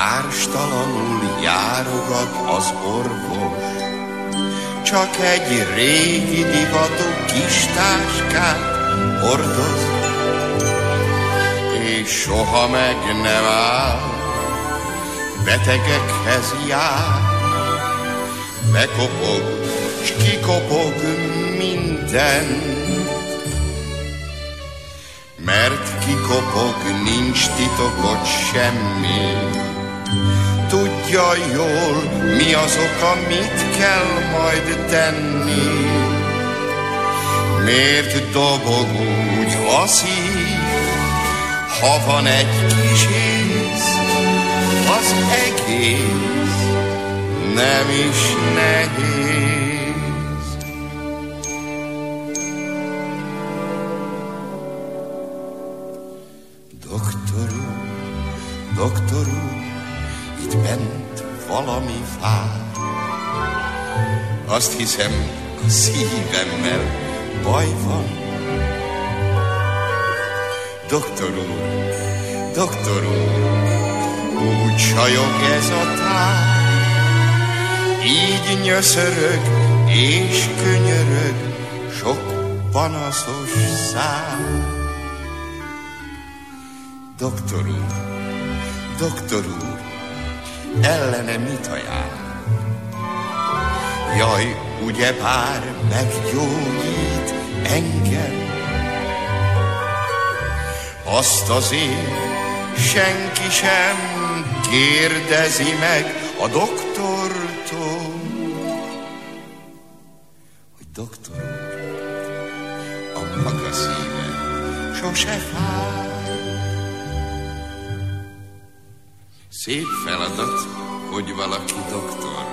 Társtalanul járogat az orvos, csak egy régi divatú kis táskát hordoz, és soha meg nem áll, betegekhez jár, bekopog, s kikopog mindent. Mert kikopog, nincs titokot semmi, tudja jól, mi az oka, mit kell majd tenni. Miért dobog úgy a szív, ha van egy kis ész, az egész nem is nehéz. Doktor úr, itt bent valami fáj. Azt hiszem, a szívemmel baj van. Doktor úr, úgy sajog ez a táj, így nyöszörög és könyörög sok panaszos száj. Doktor úr, ellene mit ajánl? Jaj, ugyebár meggyógyít engem. Azt azért senki sem kérdezi meg a doktortól, hogy doktor úr, a maga szíve sose fáj. Szép feladat, hogy valaki doktor,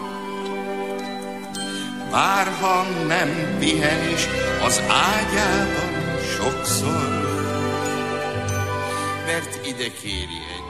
bárha nem pihen is az ágyában sokszor, mert ide kéri egy